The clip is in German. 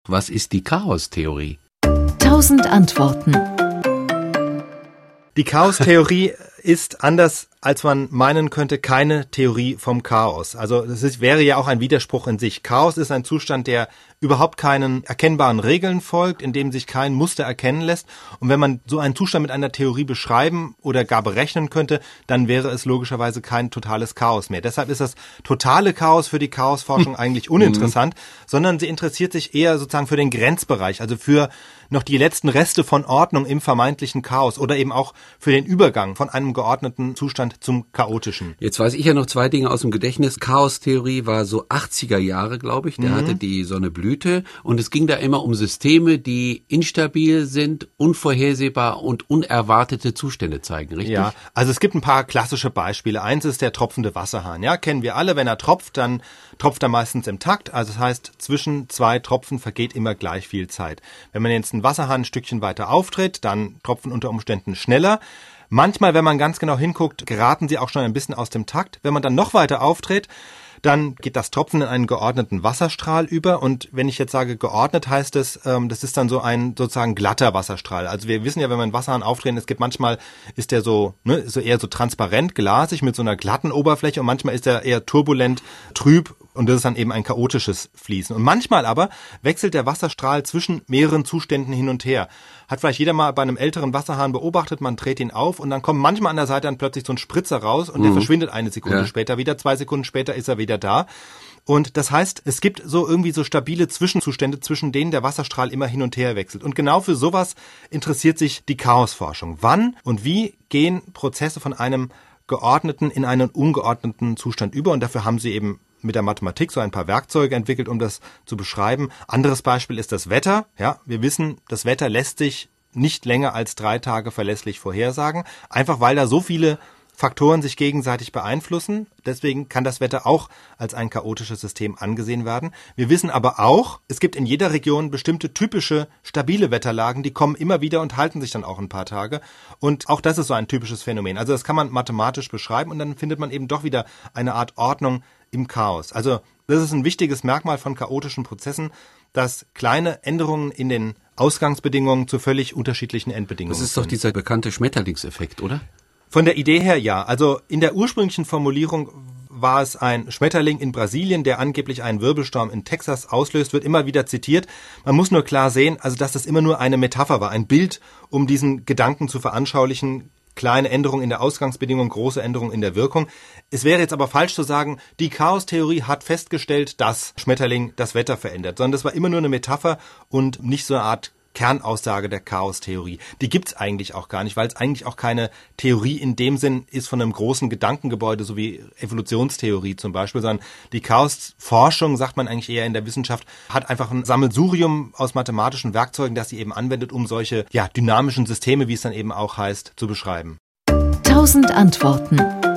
Was ist die Chaostheorie? 1000 Antworten. Die Chaostheorie ist, anders als man meinen könnte, keine Theorie vom Chaos. Also wäre ja auch ein Widerspruch in sich. Chaos ist ein Zustand, der überhaupt keinen erkennbaren Regeln folgt, in dem sich kein Muster erkennen lässt. Und wenn man so einen Zustand mit einer Theorie beschreiben oder gar berechnen könnte, dann wäre es logischerweise kein totales Chaos mehr. Deshalb ist das totale Chaos für die Chaosforschung eigentlich uninteressant, sondern sie interessiert sich eher sozusagen für den Grenzbereich, also für noch die letzten Reste von Ordnung im vermeintlichen Chaos oder eben auch für den Übergang von einem geordneten Zustand zum chaotischen. Jetzt weiß ich ja noch 2 Dinge aus dem Gedächtnis. Chaostheorie war so 80er Jahre, glaube ich. Der hatte die Sonne Blüte und es ging da immer um Systeme, die instabil sind, unvorhersehbar und unerwartete Zustände zeigen, richtig? Ja, also es gibt ein paar klassische Beispiele. Eins ist der tropfende Wasserhahn. Ja, kennen wir alle. Wenn er tropft, dann tropft er meistens im Takt. Also das heißt, zwischen 2 Tropfen vergeht immer gleich viel Zeit. Wenn man jetzt einen Wasserhahn ein Stückchen weiter aufdreht, dann tropfen unter Umständen schneller. Manchmal, wenn man ganz genau hinguckt, geraten sie auch schon ein bisschen aus dem Takt. Wenn man dann noch weiter aufdreht, dann geht das Tropfen in einen geordneten Wasserstrahl über. Und wenn ich jetzt sage geordnet, heißt es, das ist dann so ein sozusagen glatter Wasserstrahl. Also wir wissen ja, wenn wir einen Wasserhahn aufdrehen, es gibt manchmal, ist der so, so eher so transparent, glasig mit so einer glatten Oberfläche und manchmal ist er eher turbulent, trüb. Und das ist dann eben ein chaotisches Fließen. Und manchmal aber wechselt der Wasserstrahl zwischen mehreren Zuständen hin und her. Hat vielleicht jeder mal bei einem älteren Wasserhahn beobachtet, man dreht ihn auf und dann kommt manchmal an der Seite dann plötzlich so ein Spritzer raus und der verschwindet eine Sekunde später wieder, 2 Sekunden später ist er wieder da. Und das heißt, es gibt so irgendwie so stabile Zwischenzustände, zwischen denen der Wasserstrahl immer hin und her wechselt. Und genau für sowas interessiert sich die Chaosforschung. Wann und wie gehen Prozesse von einem geordneten in einen ungeordneten Zustand über? Und dafür haben sie eben mit der Mathematik so ein paar Werkzeuge entwickelt, um das zu beschreiben. Anderes Beispiel ist das Wetter. Ja, wir wissen, das Wetter lässt sich nicht länger als 3 Tage verlässlich vorhersagen, einfach weil da so viele Faktoren sich gegenseitig beeinflussen. Deswegen kann das Wetter auch als ein chaotisches System angesehen werden. Wir wissen aber auch, es gibt in jeder Region bestimmte typische stabile Wetterlagen, die kommen immer wieder und halten sich dann auch ein paar Tage. Und auch das ist so ein typisches Phänomen. Also das kann man mathematisch beschreiben und dann findet man eben doch wieder eine Art Ordnung im Chaos. Also das ist ein wichtiges Merkmal von chaotischen Prozessen, dass kleine Änderungen in den Ausgangsbedingungen zu völlig unterschiedlichen Endbedingungen Das ist doch dieser bekannte Schmetterlingseffekt, oder? Von der Idee her ja. Also in der ursprünglichen Formulierung war es ein Schmetterling in Brasilien, der angeblich einen Wirbelsturm in Texas auslöst, wird immer wieder zitiert. Man muss nur klar sehen, also dass das immer nur eine Metapher war, ein Bild, um diesen Gedanken zu veranschaulichen. Kleine Änderungen in der Ausgangsbedingung, große Änderungen in der Wirkung. Es wäre jetzt aber falsch zu sagen, die Chaostheorie hat festgestellt, dass Schmetterling das Wetter verändert, sondern das war immer nur eine Metapher und nicht so eine Art Kernaussage der Chaostheorie. Die gibt's eigentlich auch gar nicht, weil es eigentlich auch keine Theorie in dem Sinn ist von einem großen Gedankengebäude, so wie Evolutionstheorie zum Beispiel, sondern die Chaosforschung, sagt man eigentlich eher in der Wissenschaft, hat einfach ein Sammelsurium aus mathematischen Werkzeugen, das sie eben anwendet, um solche dynamischen Systeme, wie es dann eben auch heißt, zu beschreiben. 1000 Antworten.